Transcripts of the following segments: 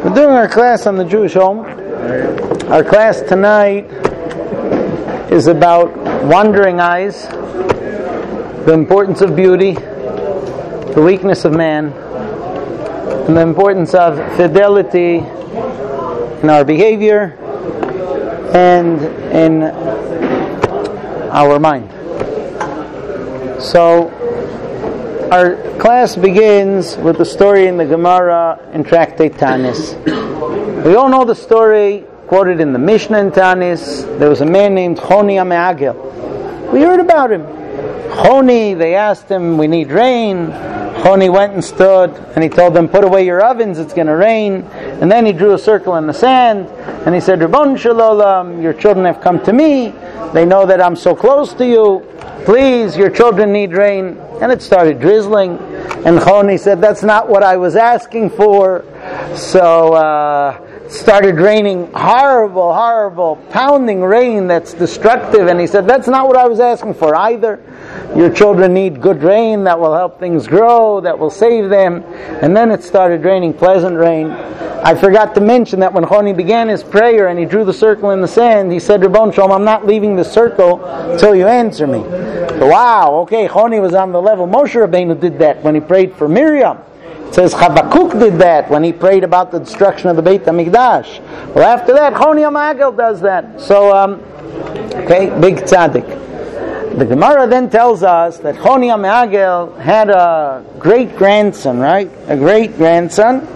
We're doing our class on the Jewish home. Our class tonight is about wandering eyes, the importance of beauty, the weakness of man, and the importance of fidelity in our behavior and in our mind. So, our class begins with the story in the Gemara in Tractate Tanis. We all know the story quoted in the Mishnah in Tanis. There was a man named Choni HaMe'agel. We heard about him. Choni, they asked him, we need rain. Choni went and stood, and he told them, put away your ovens, it's going to rain. And then he drew a circle in the sand, and he said, Ribbon Shalom, your children have come to me. They know that I'm so close to you. Please, your children need rain. And it started drizzling. And Choni said, that's not what I was asking for. So it started raining horrible, pounding rain that's destructive. And he said, that's not what I was asking for either. Your children need good rain that will help things grow, that will save them. And then it started raining pleasant rain. I forgot to mention that when Choni began his prayer and he drew the circle in the sand, he said, Ribbon Shalom, I'm not leaving the circle until you answer me. So, wow, okay, Choni was on the level. Moshe Rabbeinu did that when he prayed for Miriam. It says Habakkuk did that when he prayed about the destruction of the Beit HaMikdash. Well, after that, Choni HaMe'agel does that. So, okay, big tzaddik. The Gemara then tells us that Choni HaMe'agel had a great-grandson, right? A great-grandson,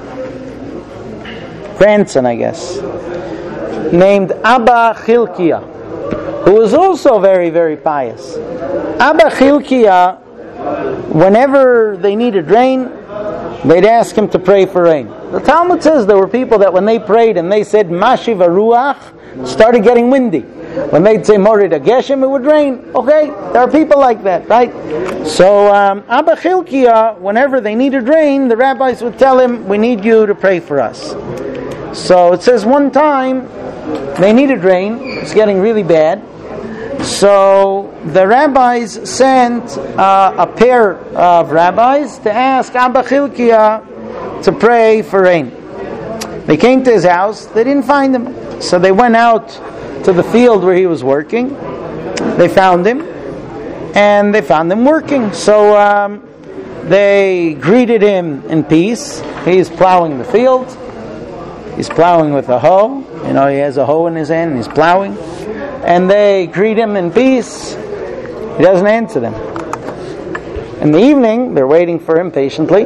I guess, named Abba Chilkiah, who was also very, very pious. Abba Chilkiah, whenever they needed rain, they'd ask him to pray for rain. The Talmud says there were people that when they prayed and they said Mashiv Ruach, started getting windy. When they'd say Morid Geshem, it would rain. Okay, there are people like that, right? So Abba Chilkiah, whenever they needed rain, the rabbis would tell him, we need you to pray for us. So it says one time they needed rain. It's getting really bad. So the rabbis sent a pair of rabbis to ask Abba Chilkiah to pray for rain. They came to his house. They didn't find him. So they went out to the field where he was working. They found him. And they found him working. So they greeted him in peace. He's plowing the field. He's plowing with a hoe. You know, he has a hoe in his hand and he's plowing. And they greet him in peace. He doesn't answer them. In the evening, they're waiting for him patiently.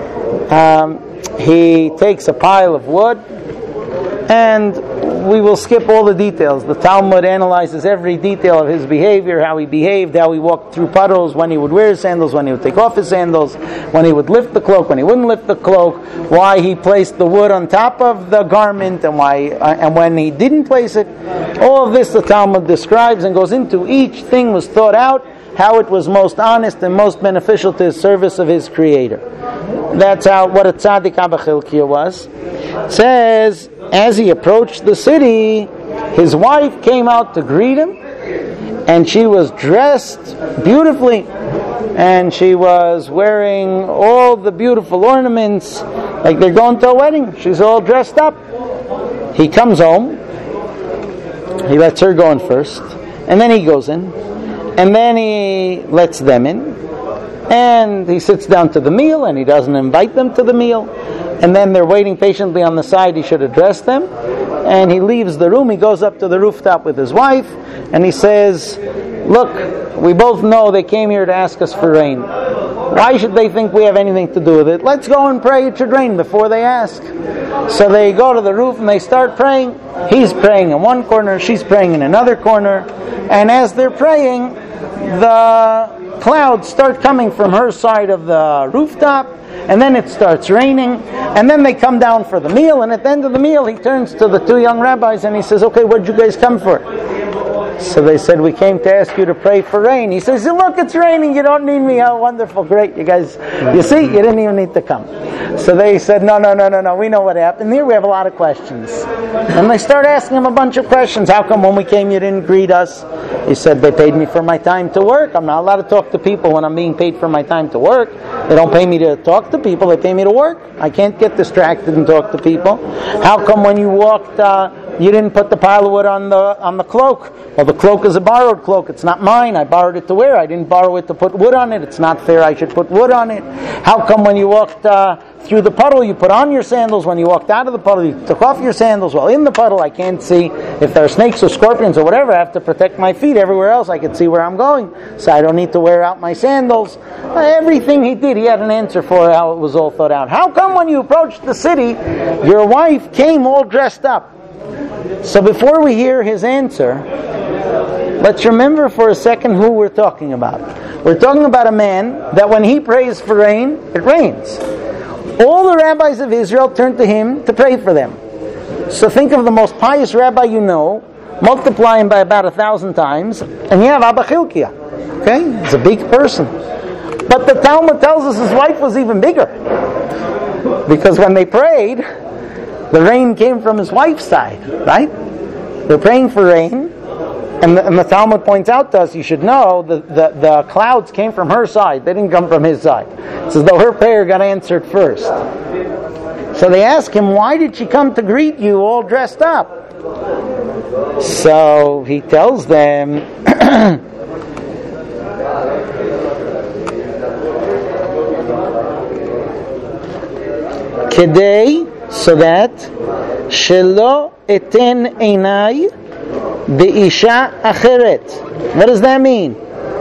He takes a pile of wood, and we will skip all the details. The Talmud analyzes every detail of his behavior, how he behaved, how he walked through puddles, when he would wear his sandals, when he would take off his sandals, when he would lift the cloak, when he wouldn't lift the cloak, why he placed the wood on top of the garment, and when he didn't place it. All of this the Talmud describes and goes into. Each thing was thought out, how it was most honest and most beneficial to his service of his Creator. That's what a tzaddik Abba Chilkiah was. It says, as he approached the city, his wife came out to greet him, and she was dressed beautifully, and she was wearing all the beautiful ornaments, like they're going to a wedding. She's all dressed up. He comes home, he lets her go in first, and then he goes in, and then he lets them in, and he sits down to the meal, and he doesn't invite them to the meal. And then they're waiting patiently on the side. He should address them. And he leaves the room. He goes up to the rooftop with his wife. And he says, look, we both know they came here to ask us for rain. Why should they think we have anything to do with it? Let's go and pray it should rain before they ask. So they go to the roof and they start praying. He's praying in one corner. She's praying in another corner. And as they're praying, the clouds start coming from her side of the rooftop. And then it starts raining, and then they come down for the meal, and at the end of the meal, he turns to the two young rabbis and he says, okay, what did you guys come for? So they said, we came to ask you to pray for rain. He says, look, it's raining. You don't need me. How wonderful. Great. You guys, you see, you didn't even need to come. So they said, no. We know what happened. Here we have a lot of questions. And they start asking him a bunch of questions. How come when we came you didn't greet us? He said, they paid me for my time to work. I'm not allowed to talk to people when I'm being paid for my time to work. They don't pay me to talk to people. They pay me to work. I can't get distracted and talk to people. How come when you walked, you didn't put the pile of wood on the cloak? Well, the cloak is a borrowed cloak. It's not mine. I borrowed it to wear. I didn't borrow it to put wood on it. It's not fair. I should put wood on it. How come when you walked through the puddle, you put on your sandals? When you walked out of the puddle, you took off your sandals? Well, in the puddle, I can't see if there are snakes or scorpions or whatever. I have to protect my feet. Everywhere else, I can see where I'm going. So I don't need to wear out my sandals. Everything he did, he had an answer for how it was all thought out. How come when you approached the city, your wife came all dressed up? So before we hear his answer, let's remember for a second who we're talking about. We're talking about a man that when he prays for rain, it rains. All the rabbis of Israel turn to him to pray for them. So think of the most pious rabbi you know, multiply him by about 1,000 times, and you have Abba Chilkiah. Okay? He's a big person. But the Talmud tells us his wife was even bigger. Because when they prayed, the rain came from his wife's side, right? They're praying for rain, and the Talmud points out to us, you should know, the clouds came from her side. They didn't come from his side. It's as though her prayer got answered first. So they ask him, why did she come to greet you all dressed up? So he tells them, Kedei, so that Shelo eten einai be'isha acheret. What does that mean?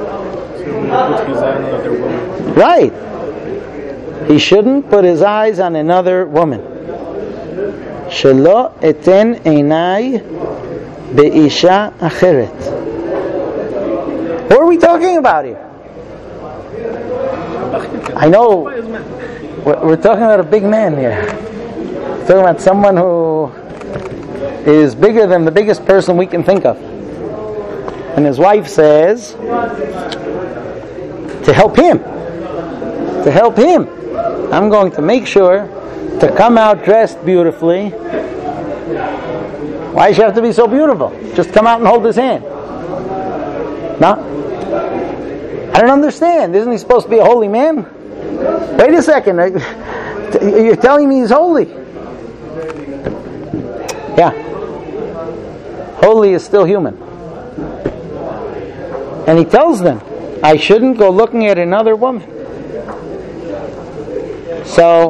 Right. He shouldn't put his eyes on another woman. Shelo eten einai be'isha acheret. What are we talking about here? I know we're talking about a big man here. We're talking about someone who is bigger than the biggest person we can think of. And his wife says, to help him, I'm going to make sure to come out dressed beautifully. Why does she have to be so beautiful? Just come out and hold his hand. No? I don't understand. Isn't he supposed to be a holy man? Wait a second. You're telling me he's holy. Yeah. Holy is still human. And he tells them, I shouldn't go looking at another woman. So,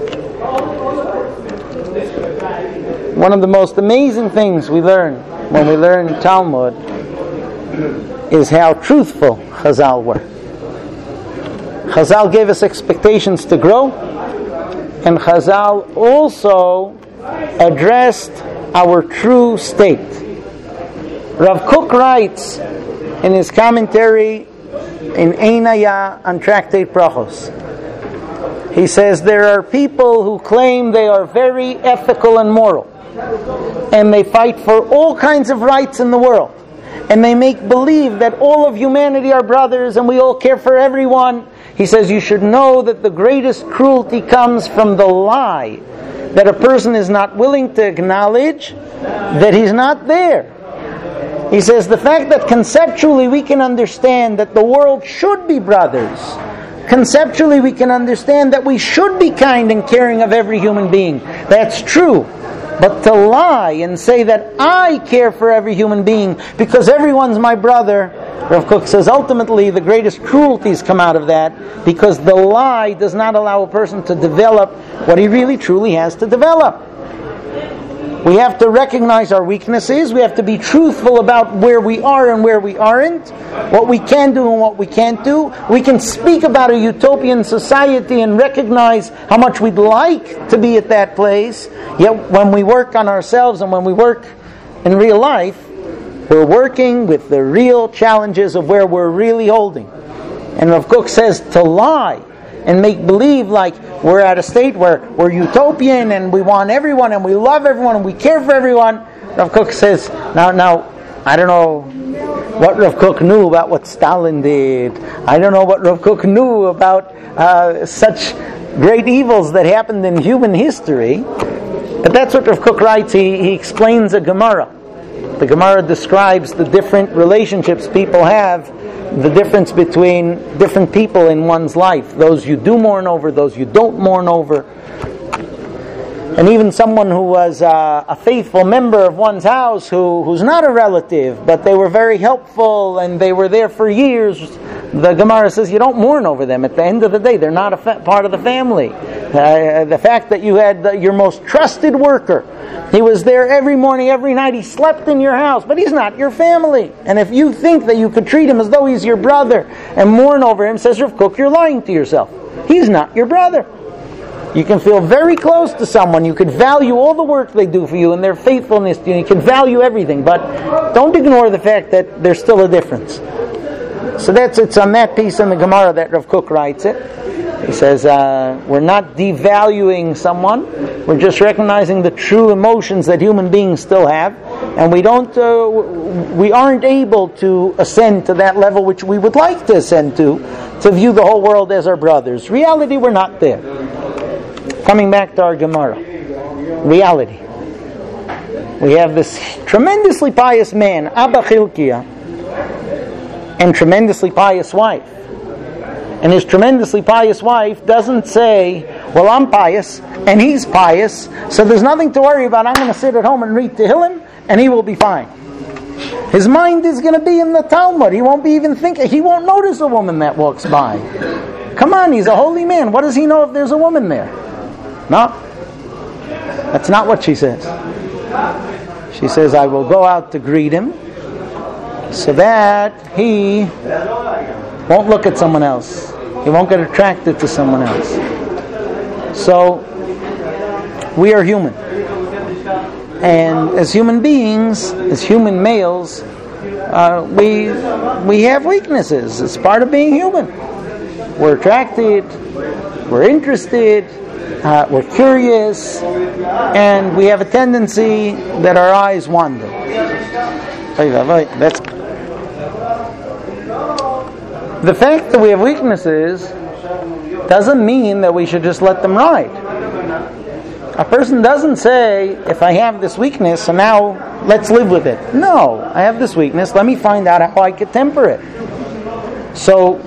one of the most amazing things we learn when we learn Talmud is how truthful Chazal were. Chazal gave us expectations to grow, and Chazal also addressed our true state. Rav Kook writes in his commentary in Einaya on Tractate Brachos. He says there are people who claim they are very ethical and moral, and they fight for all kinds of rights in the world, and they make believe that all of humanity are brothers and we all care for everyone. He says you should know that the greatest cruelty comes from the lie that a person is not willing to acknowledge that he's not there. He says the fact that conceptually we can understand that the world should be brothers, conceptually we can understand that we should be kind and caring of every human being. That's true. But to lie and say that I care for every human being because everyone's my brother, Rav Kook says ultimately the greatest cruelties come out of that, because the lie does not allow a person to develop what he really truly has to develop. We have to recognize our weaknesses. We have to be truthful about where we are and where we aren't, what we can do and what we can't do. We can speak about a utopian society and recognize how much we'd like to be at that place. Yet when we work on ourselves and when we work in real life, we're working with the real challenges of where we're really holding. And Rav Kook says to lie and make believe like we're at a state where we're utopian and we want everyone and we love everyone and we care for everyone. Rav Kook says, now, I don't know what Rav Kook knew about what Stalin did. I don't know what Rav Kook knew about such great evils that happened in human history. But that's what Rav Kook writes. He explains a Gemara. The Gemara describes the different relationships people have, the difference between different people in one's life. Those you do mourn over, those you don't mourn over. And even someone who was a faithful member of one's house, who's not a relative, but they were very helpful and they were there for years, the Gemara says you don't mourn over them. At the end of the day, they're not a part of the family. The fact that you had your most trusted worker, he was there every morning, every night, he slept in your house, but he's not your family. And if you think that you could treat him as though he's your brother and mourn over him, says Rav Kook, you're lying to yourself. He's not your brother. You can feel very close to someone. You could value all the work they do for you and their faithfulness to you. You can value everything, but don't ignore the fact that there's still a difference. So it's on that piece in the Gemara that Rav Kook writes it. He says, we're not devaluing someone. We're just recognizing the true emotions that human beings still have, and we aren't able to ascend to that level which we would like to ascend to view the whole world as our brothers. Reality, we're not there. Coming back to our Gemara. Reality. We have this tremendously pious man, Abba Chilkiah, and tremendously pious wife. And his tremendously pious wife doesn't say, well, I'm pious, and he's pious, so there's nothing to worry about. I'm going to sit at home and read Tehillim, and he will be fine. His mind is going to be in the Talmud. He won't be even thinking. He won't notice a woman that walks by. Come on, he's a holy man. What does he know if there's a woman there? No. That's not what she says. She says, I will go out to greet him so that he won't look at someone else. He won't get attracted to someone else. So, we are human. And as human beings, as human males, we have weaknesses. It's part of being human. We're attracted, we're interested, we're curious, and we have a tendency that our eyes wander. The fact that we have weaknesses doesn't mean that we should just let them ride. A person doesn't say, if I have this weakness, so now let's live with it. No, I have this weakness, let me find out how I can temper it. So,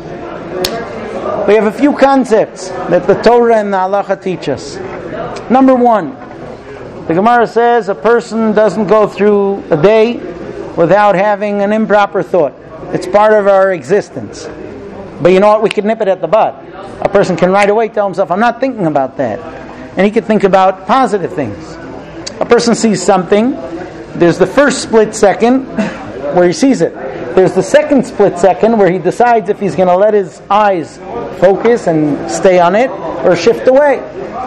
we have a few concepts that the Torah and the Halacha teach us. Number one, the Gemara says a person doesn't go through a day without having an improper thought. It's part of our existence. But you know what? We can nip it at the bud. A person can right away tell himself, I'm not thinking about that. And he can think about positive things. A person sees something, there's the first split second where he sees it. There's the second split second where he decides if he's going to let his eyes focus and stay on it or shift away.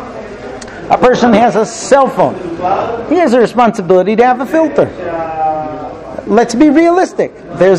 A person has a cell phone. He has a responsibility to have a filter. Let's be realistic.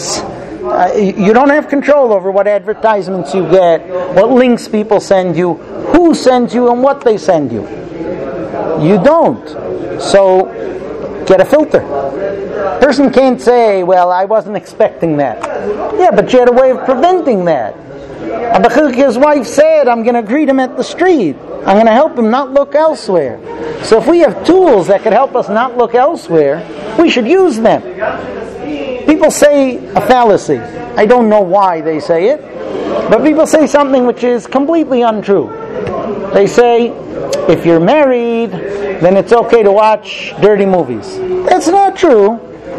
You don't have control over what advertisements you get, what links people send you, who sends you, and what they send you. You don't. So, get a filter. Person can't say, well, I wasn't expecting that. Yeah, but you had a way of preventing that. Abba Chilkiah's wife said, I'm going to greet him at the street. I'm going to help him not look elsewhere. So if we have tools that could help us not look elsewhere, we should use them. People say a fallacy. I don't know why they say it, but people say something which is completely untrue. They say, if you're married, then it's okay to watch dirty movies. That's not true.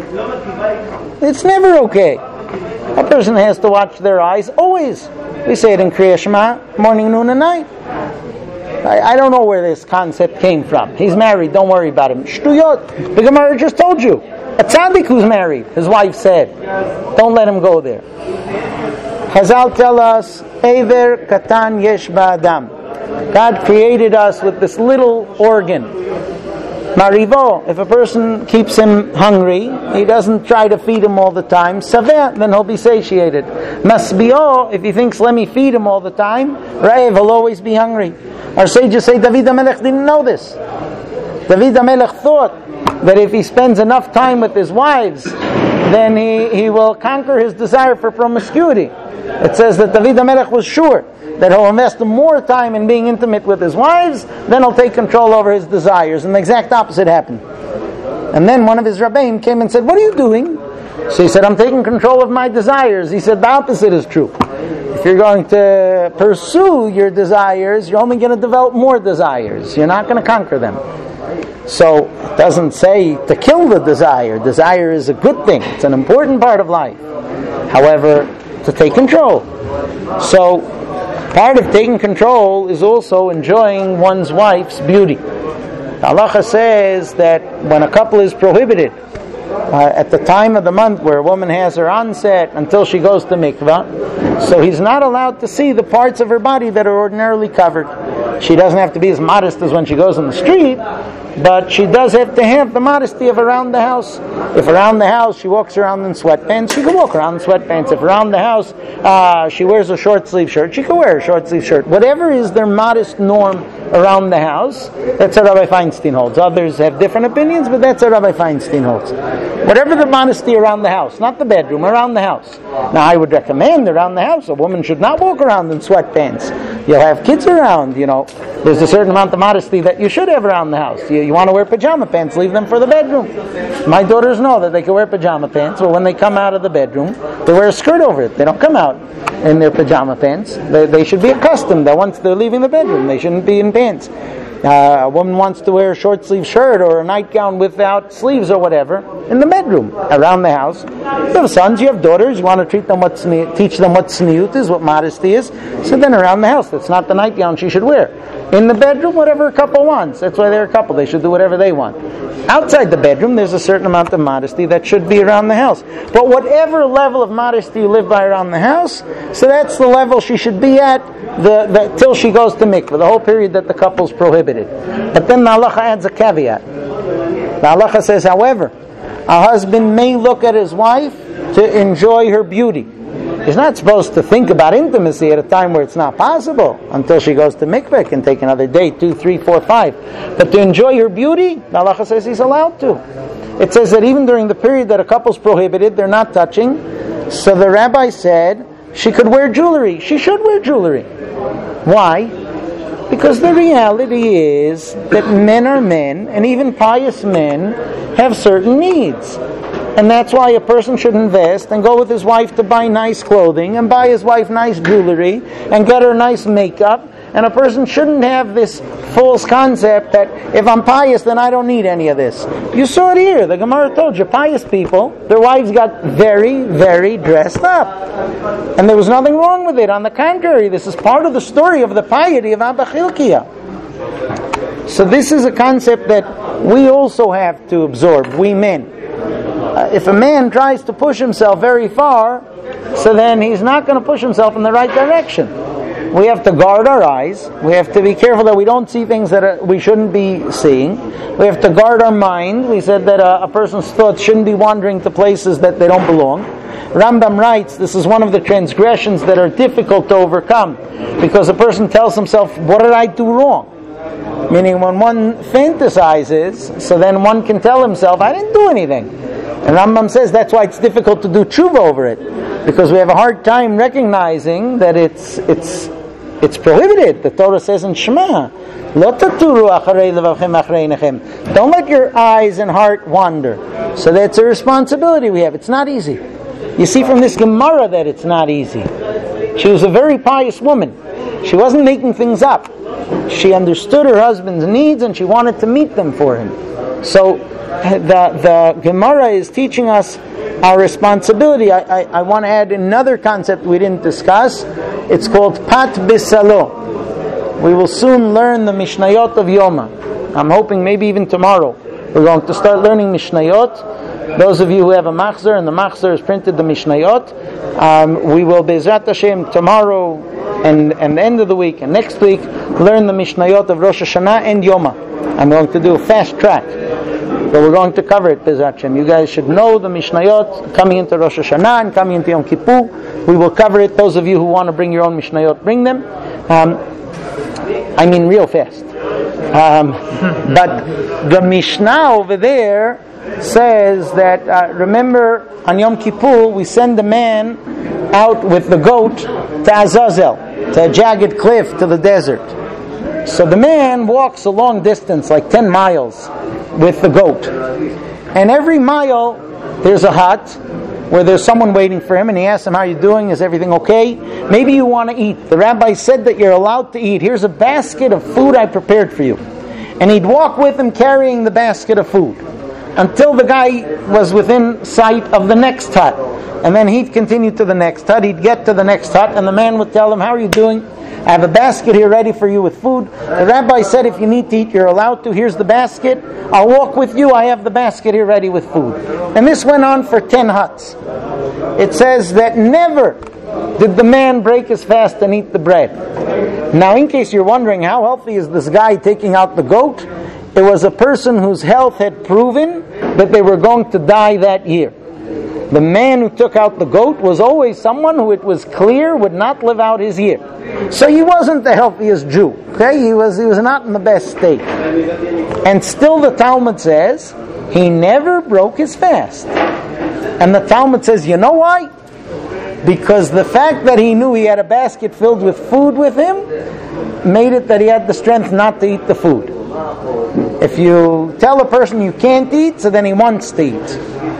It's never okay. A person has to watch their eyes always. We say it in Kriya Shema, morning, noon, and night. I don't know where this concept came from. He's married, don't worry about him. Shtuyot. The Gemara just told you. A tzaddik who's married, his wife said, don't let him go there. Chazal tell us, Eiver katan yesh ba'adam. God created us with this little organ. Marivo, if a person keeps him hungry, he doesn't try to feed him all the time, saveh, then he'll be satiated. Masbio, if he thinks, let me feed him all the time, Raev, he'll always be hungry. Our sages say David HaMelech didn't know this. David HaMelech thought that if he spends enough time with his wives, then he will conquer his desire for promiscuity. It says that David HaMelech was sure that he'll invest more time in being intimate with his wives, then he'll take control over his desires. And the exact opposite happened. And then one of his rabbeim came and said, "What are you doing?" So he said, "I'm taking control of my desires." He said, "The opposite is true. If you're going to pursue your desires, you're only going to develop more desires. You're not going to conquer them." So it doesn't say to kill the desire. Desire is a good thing. It's an important part of life. However, to take control. So part of taking control is also enjoying one's wife's beauty. The halacha says that when a couple is prohibited at the time of the month where a woman has her onset until she goes to mikvah, so he's not allowed to see the parts of her body that are ordinarily covered. She doesn't have to be as modest as when she goes in the street, but she does have to have the modesty of around the house. If around the house she walks around in sweatpants, she can walk around in sweatpants. If around the house she wears a short sleeve shirt, she can wear a short sleeve shirt. Whatever is their modest norm around the house, that's what Rabbi Feinstein holds. Others have different opinions, but that's what Rabbi Feinstein holds. Whatever the modesty around the house, not the bedroom, around the house. Now I would recommend around the house, a woman should not walk around in sweatpants. You'll have kids around, There's a certain amount of modesty that you should have around the house. You want to wear pajama pants, leave them for the bedroom. My daughters know that they can wear pajama pants, but when they come out of the bedroom, they wear a skirt over it. They don't come out in their pajama pants. They should be accustomed that once they're leaving the bedroom, they shouldn't be in pants. A woman wants to wear a short sleeve shirt or a nightgown without sleeves or whatever in the bedroom. Around the house, you have sons, you have daughters, you want to teach them what tzniut is, what modesty is. So then around the house, that's not the nightgown she should wear. In the bedroom, whatever a couple wants. That's why they're a couple. They should do whatever they want. Outside the bedroom, there's a certain amount of modesty that should be around the house. But whatever level of modesty you live by around the house, so that's the level she should be at till she goes to mikvah, the whole period that the couple's prohibited. But then the halacha adds a caveat. The halacha says, however, a husband may look at his wife to enjoy her beauty. He's not supposed to think about intimacy at a time where it's not possible. Until she goes to mikveh, it can take another day, 2, 3, 4, 5. But to enjoy her beauty, the halacha says he's allowed to. It says that even during the period that a couple's prohibited, they're not touching. So the rabbi said she could wear jewelry. She should wear jewelry. Why? Because the reality is that men are men, and even pious men have certain needs. And that's why a person should invest and go with his wife to buy nice clothing and buy his wife nice jewelry and get her nice makeup. And a person shouldn't have this false concept that if I'm pious, then I don't need any of this. You saw it here. The Gemara told you, pious people, their wives got very, very dressed up. And there was nothing wrong with it. On the contrary, this is part of the story of the piety of Abba Chilkiah. So this is a concept that we also have to absorb, we men. If a man tries to push himself very far, so then he's not going to push himself in the right direction. We have to guard our eyes. We have to be careful that we don't see things that we shouldn't be seeing. We have to guard our mind. We said that a person's thoughts shouldn't be wandering to places that they don't belong. Rambam writes, this is one of the transgressions that are difficult to overcome, because a person tells himself, what did I do wrong? Meaning when one fantasizes, so then one can tell himself, I didn't do anything. And Rambam says that's why it's difficult to do tshuva over it, because we have a hard time recognizing that it's prohibited. The Torah says in Shema, "Lo taturu acharei levavchem acharei einechem." Don't let your eyes and heart wander. So that's a responsibility we have. It's not easy. You see from this Gemara that it's not easy. She was a very pious woman. She wasn't making things up. She understood her husband's needs and she wanted to meet them for him. So the Gemara is teaching us our responsibility. I want to add another concept we didn't discuss. It's called Pat Bisalo. We will soon learn the Mishnayot of Yoma. I'm hoping maybe even tomorrow we're going to start learning Mishnayot. Those of you who have a Machzor, and the Machzor has printed the Mishnayot, we will Be'ezrat Hashem tomorrow and the end of the week and next week learn the Mishnayot of Rosh Hashanah and Yoma. I'm going to do a fast track, but we're going to cover it, Be'ezrat Hashem. You guys should know the Mishnayot coming into Rosh Hashanah and coming into Yom Kippur. We will cover it. Those of you who want to bring your own Mishnayot, bring them. I mean real fast. But the Mishnah over there says that, remember, on Yom Kippur, we send the man out with the goat to Azazel, to a jagged cliff, to the desert. So the man walks a long distance, like 10 miles, with the goat. And every mile, there's a hut where there's someone waiting for him, and he asks him, how are you doing? Is everything okay? Maybe you want to eat. The rabbi said that you're allowed to eat. Here's a basket of food I prepared for you. And he'd walk with him carrying the basket of food until the guy was within sight of the next hut. And then he'd continue to the next hut. He'd get to the next hut, and the man would tell him, how are you doing? I have a basket here ready for you with food. The rabbi said if you need to eat, you're allowed to. Here's the basket. I'll walk with you. I have the basket here ready with food. And this went on for 10 huts. It says that never did the man break his fast and eat the bread. Now, in case you're wondering, how healthy is this guy taking out the goat? It was a person whose health had proven that they were going to die that year. The man who took out the goat was always someone who it was clear would not live out his year. So he wasn't the healthiest Jew. Okay, he was not in the best state. And still the Talmud says he never broke his fast. And the Talmud says, you know why? Because the fact that he knew he had a basket filled with food with him made it that he had the strength not to eat the food. If you tell a person you can't eat, so then he wants to eat.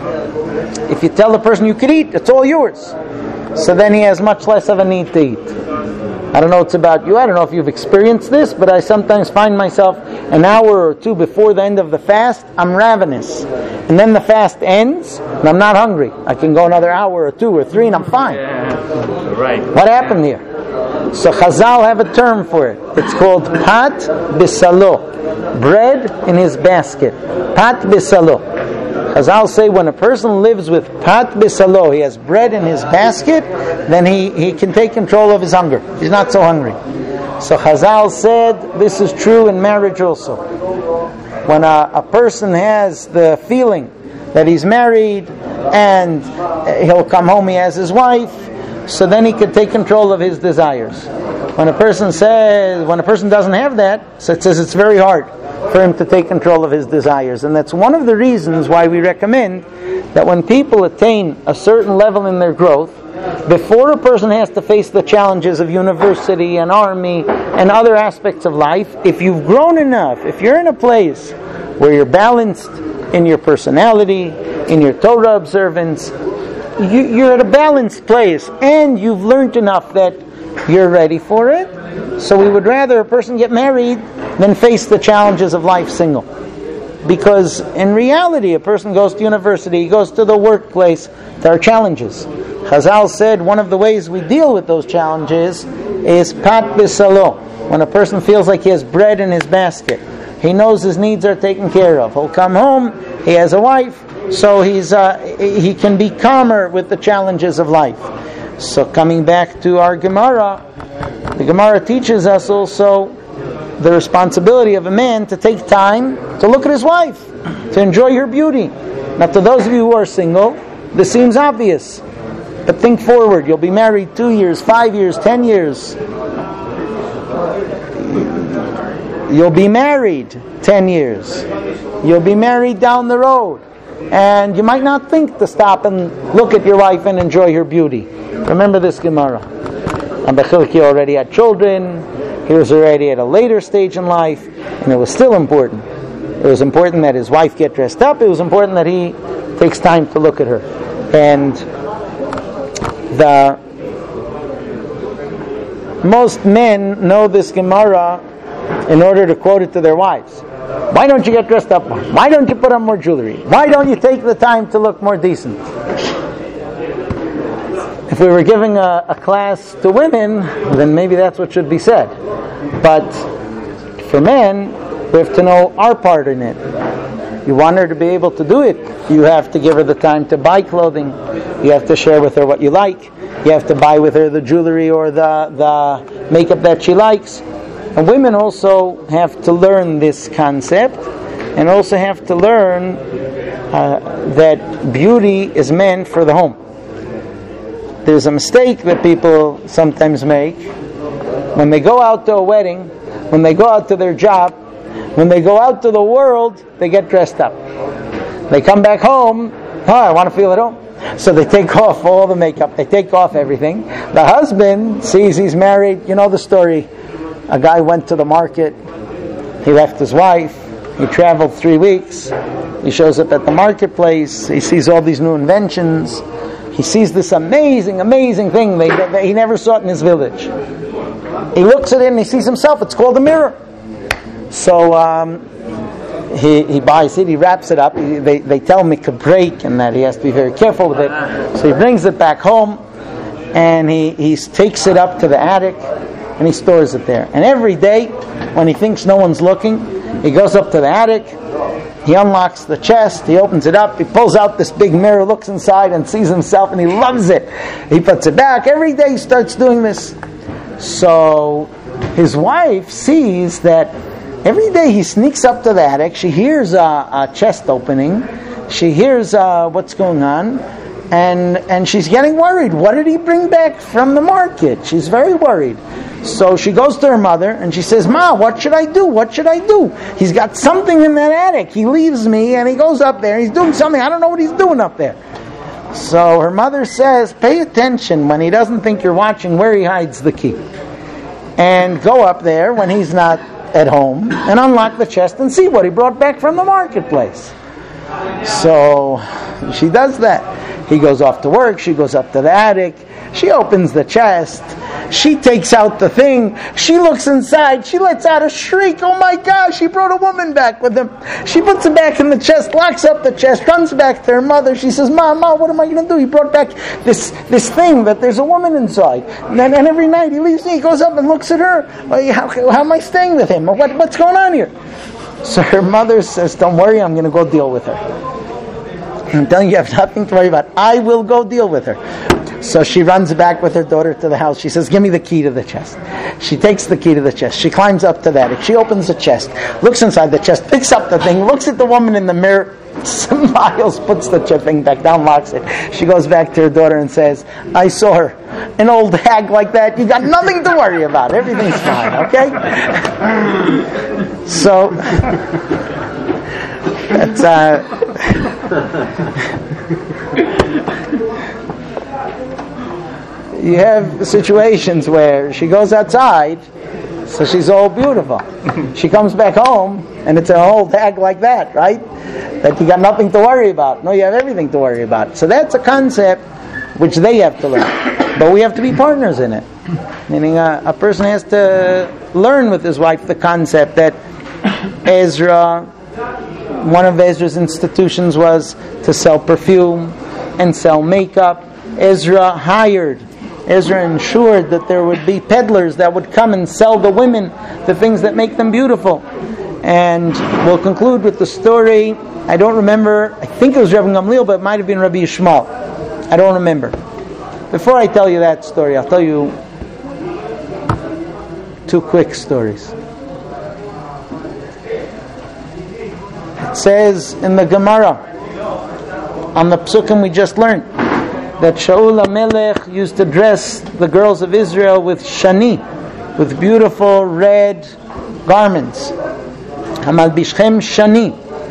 If you tell a person you could eat, it's all yours. So then he has much less of a need to eat. I don't know what's about you. I don't know if you've experienced this, but I sometimes find myself an hour or two before the end of the fast, I'm ravenous. And then the fast ends, and I'm not hungry. I can go another hour or 2 or 3, and I'm fine. Right. What happened here? So Chazal have a term for it. It's called Pat Bisalo. Bread in his basket. Pat Bisalo. Chazal say when a person lives with Pat Bisalo, he has bread in his basket, then he can take control of his hunger. He's not so hungry. So Chazal said this is true in marriage also. When a person has the feeling that he's married and he'll come home, he has his wife, so then he can take control of his desires. When a person doesn't have that, so it says it's very hard for him to take control of his desires. And that's one of the reasons why we recommend that when people attain a certain level in their growth, before a person has to face the challenges of university and army and other aspects of life, if you've grown enough, if you're in a place where you're balanced in your personality, in your Torah observance, you're at a balanced place and you've learned enough that you're ready for it. So we would rather a person get married than face the challenges of life single. Because in reality, a person goes to university, he goes to the workplace, there are challenges. Chazal said one of the ways we deal with those challenges is pat bisalo. When a person feels like he has bread in his basket, he knows his needs are taken care of. He'll come home, he has a wife, so he can be calmer with the challenges of life. So coming back to our Gemara, the Gemara teaches us also the responsibility of a man to take time to look at his wife, to enjoy her beauty. Now to those of you who are single, this seems obvious. But think forward, you'll be married 2 years, 5 years, 10 years. You'll be married 10 years. You'll be married down the road. And you might not think to stop and look at your wife and enjoy her beauty. Remember this Gemara. Abachilki already had children. He was already at a later stage in life. And it was still important. It was important that his wife get dressed up. It was important that he takes time to look at her. And most men know this Gemara in order to quote it to their wives. Why don't you get dressed up more? Why don't you put on more jewelry? Why don't you take the time to look more decent? If we were giving a class to women, then maybe that's what should be said. But for men, we have to know our part in it. You want her to be able to do it, you have to give her the time to buy clothing. You have to share with her what you like. You have to buy with her the jewelry or the makeup that she likes. And women also have to learn this concept and also have to learn that beauty is meant for the home. There's a mistake that people sometimes make. When they go out to a wedding, when they go out to their job, when they go out to the world, they get dressed up. They come back home, I want to feel at home. So they take off all the makeup, they take off everything. The husband sees he's married. You know the story. A guy went to the market, he left his wife, he traveled 3 weeks, he shows up at the marketplace, he sees all these new inventions, he sees this amazing thing that he never saw it in his village. He looks at it and he sees himself, it's called a mirror. So he buys it, he wraps it up, they tell him it could break and that he has to be very careful with it. So he brings it back home and he takes it up to the attic and he stores it there. And every day when he thinks no one's looking, he goes up to the attic, he unlocks the chest, he opens it up, he pulls out this big mirror, looks inside and sees himself and he loves it. He puts it back. Every day he starts doing this. So his wife sees that every day he sneaks up to the attic, she hears a chest opening, she hears what's going on, and she's getting worried. What did he bring back from the market? She's very worried. So she goes to her mother and she says, Ma, what should I do? What should I do? He's got something in that attic. He leaves me and he goes up there. He's doing something. I don't know what he's doing up there. So her mother says, pay attention when he doesn't think you're watching where he hides the key. And go up there when he's not at home and unlock the chest and see what he brought back from the marketplace. So she does that. He goes off to work. She goes up to the attic. She opens the chest. She takes out the thing. She looks inside. She lets out a shriek. Oh my gosh, he brought a woman back with him. She puts it back in the chest, locks up the chest, runs back to her mother. She says, Ma, what am I going to do? He brought back this thing that there's a woman inside. And every night he leaves me, he goes up and looks at her. How am I staying with him? What's going on here? So her mother says, don't worry, I'm going to go deal with her. I'm telling you, you have nothing to worry about. I will go deal with her. So she runs back with her daughter to the house. She says, give me the key to the chest. She takes the key to the chest. She climbs up to that. She opens the chest, looks inside the chest, picks up the thing, looks at the woman in the mirror, smiles, puts the thing back down, locks it. She goes back to her daughter and says, I saw her. An old hag like that, you got nothing to worry about. Everything's fine, okay? So, that's... You have situations where she goes outside, so she's all beautiful. She comes back home, and it's an old hag like that, right? That you got nothing to worry about. No, you have everything to worry about. So that's a concept which they have to learn. But we have to be partners in it. Meaning a person has to learn with his wife the concept that Ezra, one of Ezra's institutions was to sell perfume and sell makeup. Ezra ensured that there would be peddlers that would come and sell the women the things that make them beautiful. And we'll conclude with the story. I don't remember. I think it was Rabbi Gamliel, but it might have been Rabbi Yishmael. I don't remember. Before I tell you that story, I'll tell you two quick stories. It says in the Gemara, on the psukim we just learned, that Shaul HaMelech used to dress the girls of Israel with shani, with beautiful red garments. Hamal bishchem shani.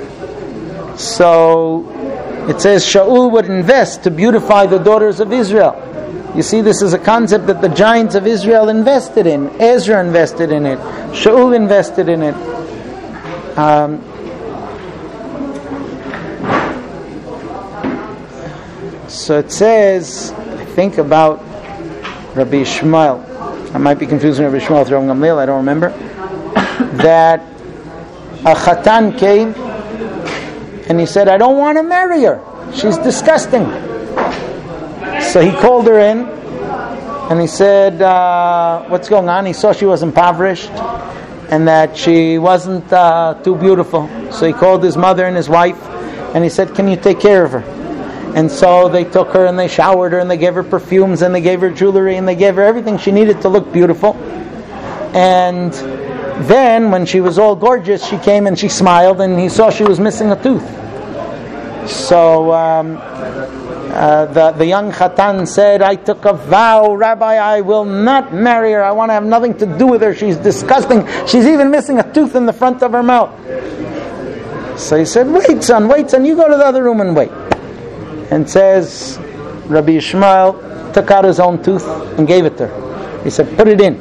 So it says Shaul would invest to beautify the daughters of Israel. You see, this is a concept that the giants of Israel invested in. Ezra invested in it. Shaul invested in it. So it says, I think about Rabbi Yishmael, I might be confusing Rabbi Yishmael with Rabbi Gamliel, I don't remember, that a chatan came and he said, I don't want to marry her. She's disgusting. So he called her in and he said, what's going on? He saw she was impoverished and that she wasn't too beautiful. So he called his mother and his wife and he said, can you take care of her? And so they took her and they showered her and they gave her perfumes and they gave her jewelry and they gave her everything she needed to look beautiful. And then when she was all gorgeous, she came and she smiled and he saw she was missing a tooth. So the young Chatan said, I took a vow, Rabbi, I will not marry her. I want to have nothing to do with her. She's disgusting. She's even missing a tooth in the front of her mouth. So he said, wait son, you go to the other room and wait. And says, Rabbi Ishmael took out his own tooth and gave it to her. He said, put it in.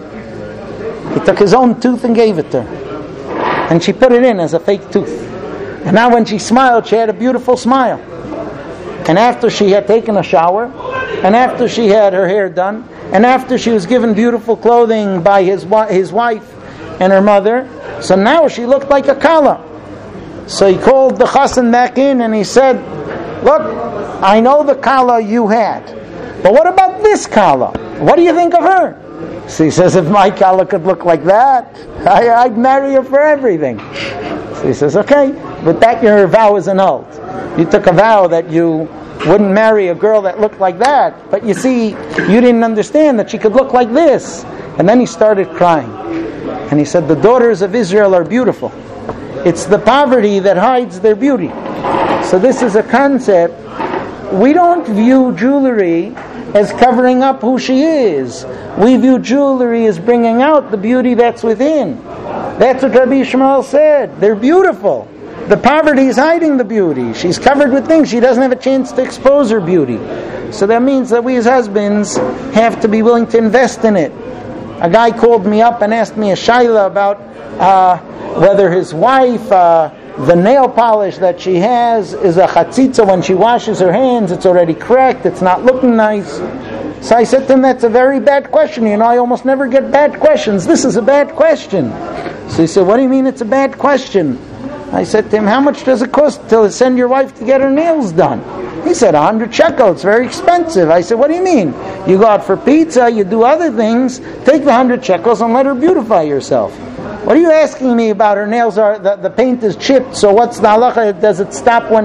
He took his own tooth and gave it to her. And she put it in as a fake tooth. And now when she smiled, she had a beautiful smile. And after she had taken a shower, and after she had her hair done, and after she was given beautiful clothing by his wife and her mother, so now she looked like a kala. So he called the chassan back in and he said, look, I know the kala you had, but what about this kala? What do you think of her? So he says, if my kala could look like that, I'd marry her for everything. So he says, okay, but that your vow is annulled. You took a vow that you wouldn't marry a girl that looked like that, but you see, you didn't understand that she could look like this. And then he started crying. And he said, the daughters of Israel are beautiful. It's the poverty that hides their beauty. So this is a concept. We don't view jewelry as covering up who she is. We view jewelry as bringing out the beauty that's within. That's what Rabbi Ishmael said. They're beautiful. The poverty is hiding the beauty. She's covered with things. She doesn't have a chance to expose her beauty. So that means that we as husbands have to be willing to invest in it. A guy called me up and asked me a shaila about whether his wife, the nail polish that she has is a chatzitza. When she washes her hands, it's already cracked, it's not looking nice. So I said to him, that's a very bad question. You know, I almost never get bad questions. This is a bad question. So he said, what do you mean it's a bad question? I said to him, how much does it cost to send your wife to get her nails done? He said, 100 shekels, it's very expensive. I said, what do you mean? You go out for pizza, you do other things, take the 100 shekels and let her beautify yourself. What are you asking me about her nails? The paint is chipped, so what's the halacha? Does it stop when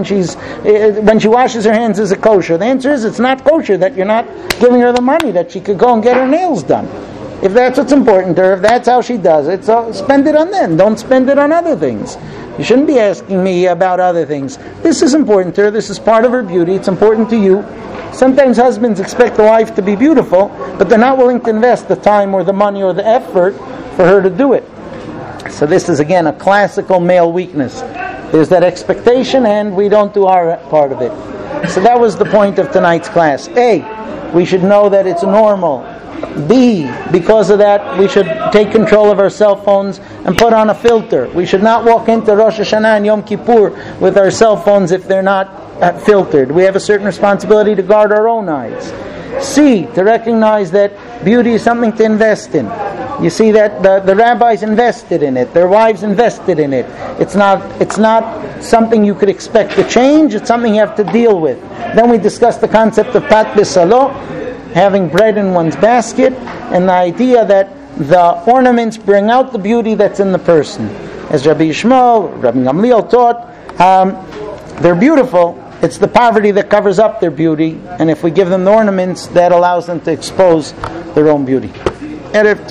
she washes her hands? Is it kosher? The answer is it's not kosher, that you're not giving her the money that she could go and get her nails done. If that's what's important to her, if that's how she does it, so spend it on them. Don't spend it on other things. You shouldn't be asking me about other things. This is important to her. This is part of her beauty. It's important to you. Sometimes husbands expect the wife to be beautiful, but they're not willing to invest the time or the money or the effort for her to do it. So this is again a classical male weakness. There's that expectation and we don't do our part of it. So that was the point of tonight's class. A, we should know that it's normal. B, because of that, we should take control of our cell phones and put on a filter. We should not walk into Rosh Hashanah and Yom Kippur with our cell phones if they're not filtered. We have a certain responsibility to guard our own eyes. C, to recognize that beauty is something to invest in. You see that the rabbis invested in it, their wives invested in it. It's not something you could expect to change, it's something you have to deal with. Then we discussed the concept of pat b'salo, having bread in one's basket, and the idea that the ornaments bring out the beauty that's in the person. As Rabbi Ishmael, Rabbi Gamliel taught, they're beautiful. It's the poverty that covers up their beauty, and if we give them the ornaments, that allows them to expose their own beauty.